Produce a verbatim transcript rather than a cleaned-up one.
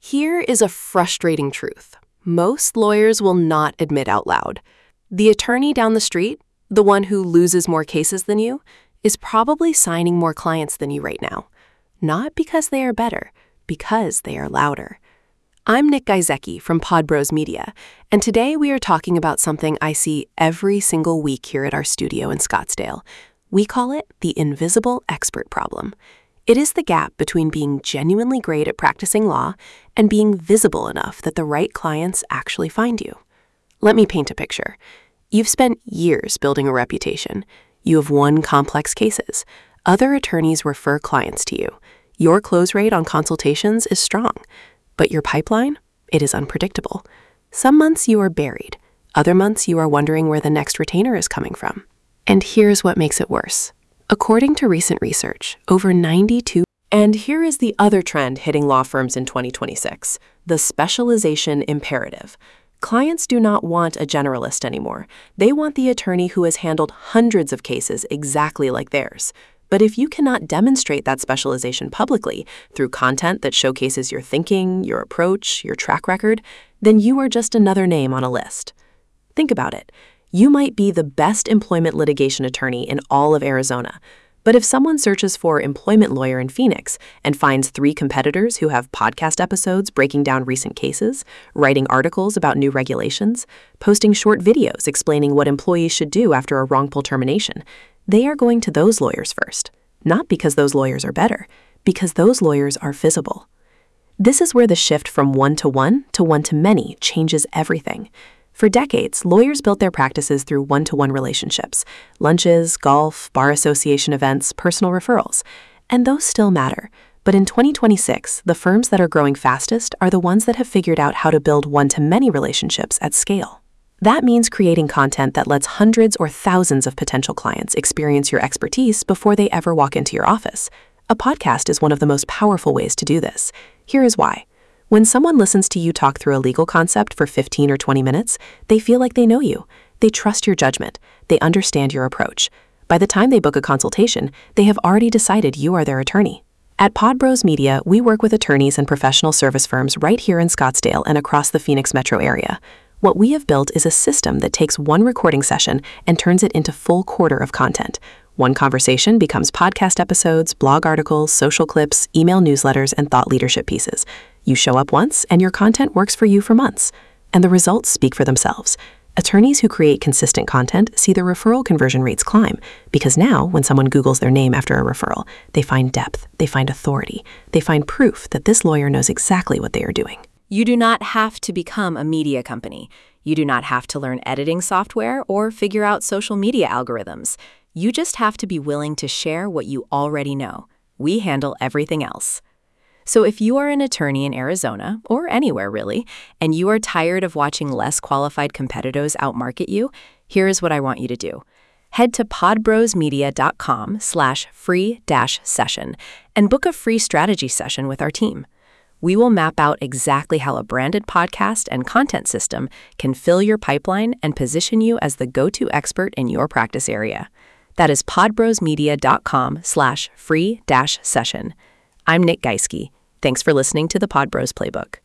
Here is a frustrating truth. Most lawyers will not admit out loud. The attorney down the street, the one who loses more cases than you, is probably signing more clients than you right now. Not because they are better, because they are louder. I'm Nick Giesecke from Podbros Media, and today we are talking about something I see every single week here at our studio in Scottsdale. We call it the invisible expert problem. It is the gap between being genuinely great at practicing law and being visible enough that the right clients actually find you. Let me paint a picture. You've spent years building a reputation. You have won complex cases. Other attorneys refer clients to you. Your close rate on consultations is strong, but your pipeline, it is unpredictable. Some months you are buried. Other months you are wondering where the next retainer is coming from. And here's what makes it worse. According to recent research, over ninety-two And here is the other trend hitting law firms in twenty twenty-six, the specialization imperative. Clients do not want a generalist anymore. They want the attorney who has handled hundreds of cases exactly like theirs. But if you cannot demonstrate that specialization publicly through content that showcases your thinking, your approach, your track record, then you are just another name on a list. Think about it. You might be the best employment litigation attorney in all of Arizona, but if someone searches for employment lawyer in Phoenix and finds three competitors who have podcast episodes breaking down recent cases, writing articles about new regulations, posting short videos explaining what employees should do after a wrongful termination, they are going to those lawyers first, not because those lawyers are better, because those lawyers are visible. This is where the shift from one-to-one to one-to-many changes everything. For decades, lawyers built their practices through one-to-one relationships, lunches, golf, bar association events, personal referrals, and those still matter. But in twenty twenty-six, the firms that are growing fastest are the ones that have figured out how to build one-to-many relationships at scale. That means creating content that lets hundreds or thousands of potential clients experience your expertise before they ever walk into your office. A podcast is one of the most powerful ways to do this. Here is why. When someone listens to you talk through a legal concept for fifteen or twenty minutes, they feel like they know you. They trust your judgment. They understand your approach. By the time they book a consultation, they have already decided you are their attorney. At Podbros Media, we work with attorneys and professional service firms right here in Scottsdale and across the Phoenix metro area. What we have built is a system that takes one recording session and turns it into full quarter of content. One conversation becomes podcast episodes, blog articles, social clips, email newsletters, and thought leadership pieces. You show up once, and your content works for you for months. And the results speak for themselves. Attorneys who create consistent content see their referral conversion rates climb, because now, when someone Googles their name after a referral, they find depth, they find authority, they find proof that this lawyer knows exactly what they are doing. You do not have to become a media company. You do not have to learn editing software or figure out social media algorithms. You just have to be willing to share what you already know. We handle everything else. So if you are an attorney in Arizona, or anywhere really, and you are tired of watching less qualified competitors outmarket you, here is what I want you to do. Head to podbrosmedia.com slash free dash session and book a free strategy session with our team. We will map out exactly how a branded podcast and content system can fill your pipeline and position you as the go-to expert in your practice area. That is podbrosmedia.com slash free dash session. I'm Nick Giesecke. Thanks for listening to the Podbros Playbook.